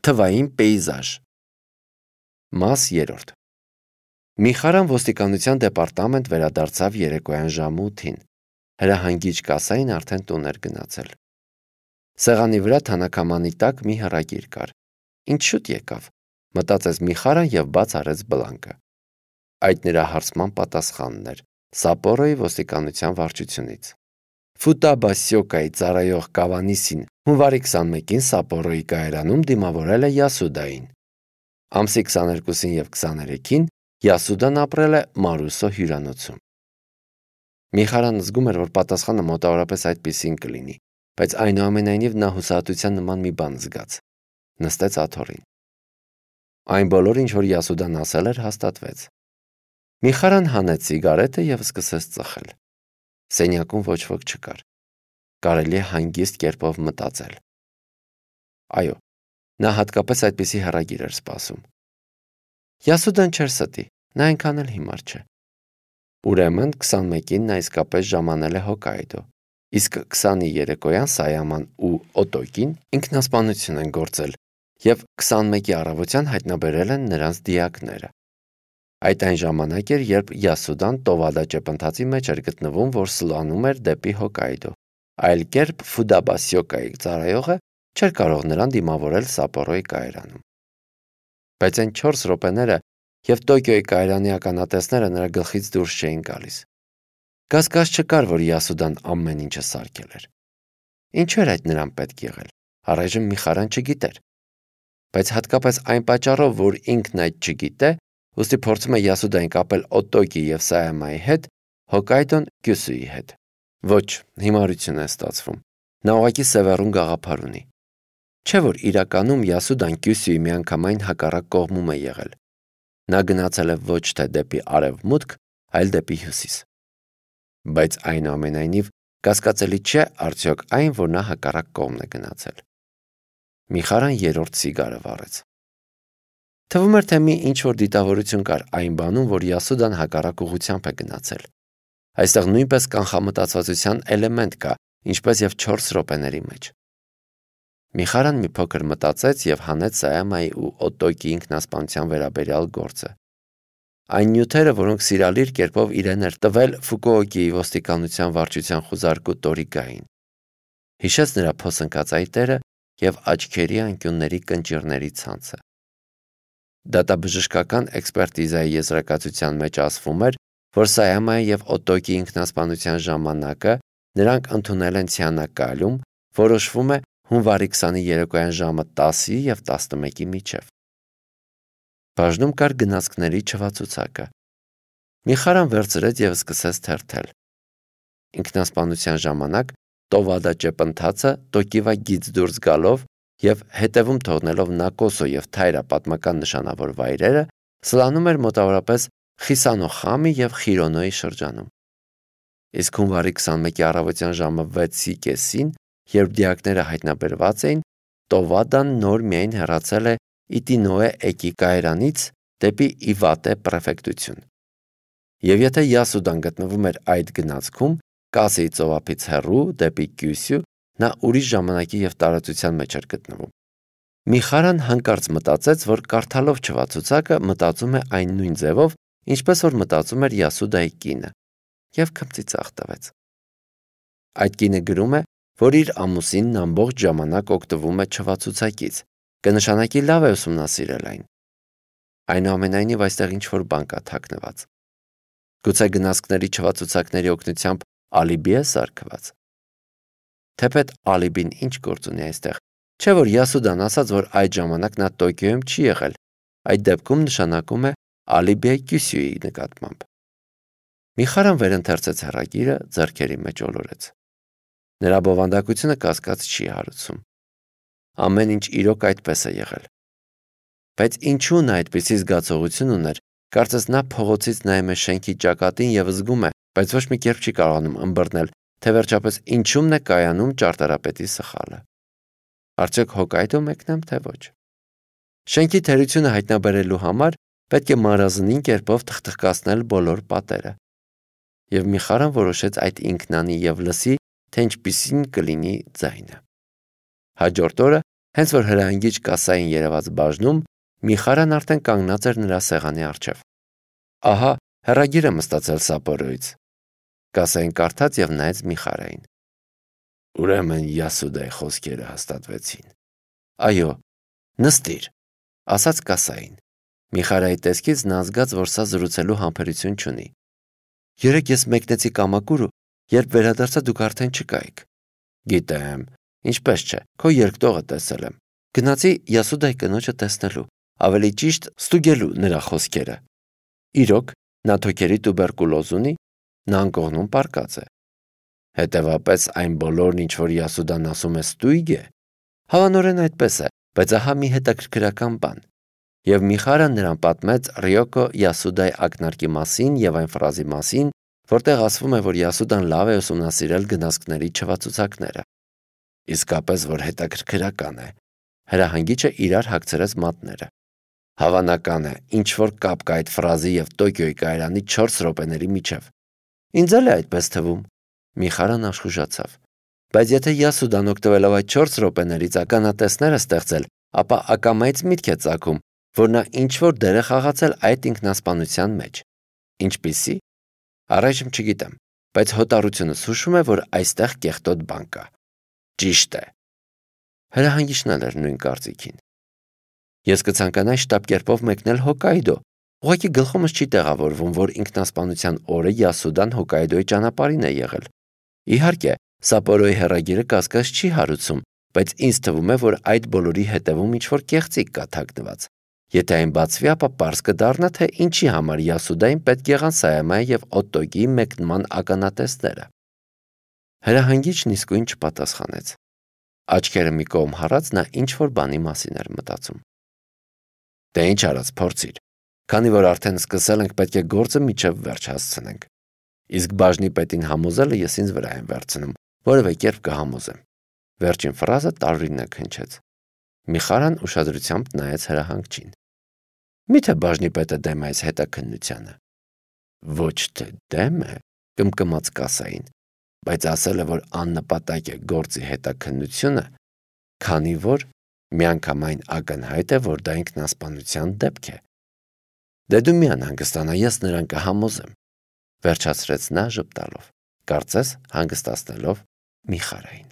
Թվային պեյզաժ։ Մաս 3. Միխարան ոստիկանության դեպարտամենտ վերադարձավ երեկոյան ժամը 8-ին։ Հրահանգիչ կասային արդեն տուն էր գնացել։ Սեղանի վրա թանաքամանի տակ մի հրագիր կար։ Ինչ շուտ եկավ, մտածեց Միխարան եւ բաց արեց բլանկը։ Այդ նրա հարցման պատասխանն էր Սապորոյի ոստիկանության վարչությունից։ Ֆուտաբասյոկայի ծառայող Կավանիսին հունվարի 21-ին Սապորոյի կայարանում դիմավորել է Յասուդային։ Ամսի 22-ին եւ 23-ին Յասուդան ապրել է Մարուսո հյուրանոցում։ Միխարան զգում էր, որ պատասխանը մոտավորապես այդպիսին կլինի, բայց այնուամենայնիվ նա հուսահատության նման մի բան զգաց։ Նստեց աթոռին։ Այն բոլորը, ինչ որ Յասուդան ասել էր, հաստատվեց։ Միխարան հանեց սիգարետը եւ սկսեց ծխել։ Սենյակում ոչ ոք չկար։ Կարելի է հանգիստ կերպով մտածել։ Այո, նա հատկապես այդպիսի հրագիր էր սպասում։ Յասուդան չէր ստի, նա այնքան էլ հիմար չէ։ Ուրեմն 21-ին նա իսկապես ժամանել է Հոկայդո, իսկ 20-ի երեկոյան Սայաման ու Օտոկին ինքնասպանություն են գործել եւ 21-ի առավոտյան հայտնաբերել են նրանց դիակները։ Այդ այն ժամանակ էր, երբ Յասուդան Տովադա ճեպընթացի մեջ էր գտնվում, որ սլանում էր դեպի Հոկայդո, այլ կերպ Ֆուդաբասյոկայի ծառայողը չէր կարող նրան դիմավորել Սապորոյի կայարանում։ Բայց այն 4 րոպեները եւ Տոկիոյի կայարանի ականատեսները նրա գլխից դուրս չէին գալիս։ Կասկած չկար, որ Յասուդան ամեն ինչը սարքել էր։ Ինչու էր այդ նրան պետք եղել, առայժմ Միխարան չգիտեր։ Բայց հատկապես այն պատճառով, որ ինքն այդ չգիտե, ուստի փորձում է Յասուդային կապել Օտոկի եւ Սայամայի հետ, Հոկայդոն Կյուսուի հետ։ Ոչ, հիմարություն է ստացվում։ Նա ուղղակի սևեռուն գաղափար ունի։ Չէ՞ որ իրականում Յասուդան Կյուսուի միանգամայն հակառակ կողմում է եղել։ Նա գնացել է ոչ թե դեպի արևմուտք, այլ դեպի հյուսիս։ Բայց այնուամենայնիվ կասկածելի չէ արդյոք այն, որ նա հակառակ կողմն է գնացել։ Միխարան երրորդ սիգարը վառեց։ Թվում էր, թե մի ինչ-որ դիտավորություն կար այն բանում, որ Յասուդան հակառակ ուղղությամբ է գնացել։ Այստեղ նույնպես կանխամտածվածության էլեմենտ կա, ինչպես եւ 4 րոպեների մեջ։ Միխարան մի փոքր մտածեց եւ հանեց Սայամայի ու Օտոկի ինքնասպանության վերաբերյալ գործը։ Այն նյութերը, որոնք սիրալիր կերպով իրեն էր տվել Ֆուկուոկիի ոստիկանության վարչության խուզարկու Տորիգային։ Հիշեց նրա փոսընկած այտերը եւ աչքերի անկյունների կնճիռների ցանցը։ Դատաբժշկական էքսպերտիզայի եզրակացության մեջ ասվում էր, որ Սայամայի եւ Օտոկի ինքնասպանության ժամանակը նրանք ընդունել են ցյանակալում, որոշվում է հունվարի 20-ի երեկոյան ժամը 10-ի եւ 11-ի միջև։ Բաժնում կար գնացքների չվացուցակը։ Միխարան վերցրեց եւ սկսեց թերթել։ Ինքնասպանության ժամանակ Տովադա ճեպընթացը Տոկիվա գից դուրս գալով եւ հետևում թողնելով Նակոսո եւ Թայրա պատմական նշանավոր վայրերը, սլանում էր մոտավորապես Խիսանոխամի եւ Խիրոնոյի շրջանում։ Իսկ հունվարի 21-ի առավոտյան ժամը 6-ի կեսին, երբ դիակները հայտնաբերված էին, Տովադան նոր միայն հեռացել է Իտինոե էկի կայարանից դեպի Իվատե պրեֆեկտություն։ Եվ եթե Յասուդան գտնվում էր այդ գնացքում, Կասեի ծովափից հեռու դեպի Կյուսյու, նա ուրիշ ժամանակի եւ տարածության մեջ էր գտնվում։ Միխարան հանկարծ մտածեց, որ կարդալով չվացուցակը մտածում է այն նույն ձևով, ինչպես որ մտածում էր Յասուդայի կինը, եւ քմծիծաղ տվեց։ Այդ կինը գրում է, որ իր ամուսինն ամբողջ ժամանակ օգտվում է չվացուցակից, կնշանակի լավ է ուսումնասիրել այն։ Այնուամենայնիվ այստեղ ինչ-որ բան կա թաքնված։ Գուցե գնացքների չվացուցակների օգնությամբ ալիբի է սարքված։ Թեպետ ալիբին ինչ գործ ունի այստեղ։ Չէ՞ որ Յասուդան ասաց, որ այդ ժամանակ նա Տոկիոյում չի եղել։ Այդ դեպքում նշանակում է ալիբի է Կյուսյուի նկատմամբ։ Միխարան վերընթերցեց հեռագիրը, ձեռքերի մեջ ոլորեց։ Նրա բովանդակությունը կասկած չի հարուցում։ Ամեն ինչ իրոք այդպես է եղել։ Բայց ինչու նա այդպիսի զգացողություն ուներ, կարծես նա փողոցից նայում է շենքի ճակատին եւ զգում է, բայց ոչ մի կերպ չի կարողանում ըմբռնել, թե վերջապես ինչումն է կայանում ճարտարապետի սխալը։ Արդյոք Հոկայդո մեկնեմ, թե ոչ։ Շենքի թերությունը հայտնաբերելու համար պետք է մարազնին կերպով թխթխկացնել բոլոր պատերը։ Եվ Միխարան որոշեց այդ ինքնանի եւ լսի, թե ինչպիսին կլինի ձայնը։ Հաջորդ օրը Հենց որ հրահանգիչ կասային երևաց բաժնում, Միխարան արդեն կանգնած էր նրա սեղանի առջև։ Ահա, հեռագիր եմ ստացել Սապորոյից։ Կասային կարդաց եւ նայեց Միխարային։ Ուրեմն Յասուդայի խոսքերը հաստատվեցին։ Այո, նստիր, ասաց կասային։ Միխարայի տեսքից նա զգաց, որ սա զրուցելու համբերություն չունի։ Երեկ ես մեկնեցի կամակուրը, երբ վերադարձա դուք արդեն չկայիք։ Գիտեմ, ինչպես չէ, քո երկտողը տեսել եմ։ Գնացի Յասուդայի կնոջը տեսնելու, ավելի ճիշտ ստուգելու նրա խոսքերը։ Իրոք, նա թոքերի տուբերկուլոզ ունի, նա անկողնում պարկած է։ Հետևաբար այն բոլորն, ինչ որ Յասուդան ասում է, ստույգ է։ Հավանորեն այդպես է, բայց ահա մի հետաքրքրական բան։ Եվ Միխարան նրան պատմեց Ռիոկո Յասուդայի ակնարկի մասին եւ այն ֆրազի մասին, որտեղ ասվում է, որ Յասուդան լավ է ուսումնասիրել գնացքների չվացուցակները։ Իսկապես որ հետաքրքրական է։ Հրահանգիչը իրար հագցրեց մատները։ Հավանական է, ինչ որ կապ կա այդ ֆրազի եւ Տոկիոյի կայարանի 4 րոպեների միջև։ Ինձ էլ է այդպես թվում։ Միխարան աշխուժացավ։ Բայց եթե Յասուդան օգտվելով այդ 4 րոպեներից ականատեսներ է ստեղծել, ապա ակամայից միտք է ծագում, որ նա ինչ որ դեր է խաղացել այդ ինքնասպանության մեջ։ Ինչպիսի՞։ Առայժմ չգիտեմ, բայց հոտառությունս հուշում է, որ այստեղ կեղտոտ բան կա։ Ճիշտ է։ Հրահանգիչն էլ էր նույն կարծիքին։ Ես կցանկանայի շտապ մեկնել Հոկայդո։ Ուղղակի գլխումս չի տեղավորվում, որ ինքնասպանության օրը Յասուդան Հոկայդոյի ճանապարհին է եղել։ Իհարկե, Սապորոյի հեռագիրը կասկած չի հարուցում, բայց ինձ թվում է, որ այդ բոլորի հետևում ինչ-որ կեղծիք կա թաքնված։ Եթե այն բացվի, ապա պարզ կդառնա, թե ինչի համար Յասուդային պետք եղան Սայամայի եւ Օտոկիի մեկնման ականատեսները։ Հրահանգիչն իսկույն չպատասխանեց։ Աչքերը մի կողմ հառած նա ինչ-որ բանի մասին էր մտածում։ Դե ինչ արած, փորձիր։ Քանի որ արդեն սկսել ենք, պետք է գործը միջև վերջ հասցնենք։ Իսկ բաժնի պետին համոզելը ես ինձ վրա եմ վերցնում, որևէ կերպ կհամոզեմ։ Վերջին ֆրազը տարօրինակ հնչեց։ Միխարան ուշադրությամբ նայեց հրահանգչին։ Միթե բաժնի պետը դեմ է այս հետաքննությանը։ Ոչ թե դեմ է, կմկմաց կասային, բայց ասել է, որ աննպատակ է գործի հետաքննությունը, քանի որ միանգամայն ակնհայտ է, որ դա ինքնասպանության դեպք է։ Դե դու մի անհանգստանա, ես նրան կհամոզեմ, վերջացրեց նա ժպտալով, կարծես հանգստացնելով Միխարային։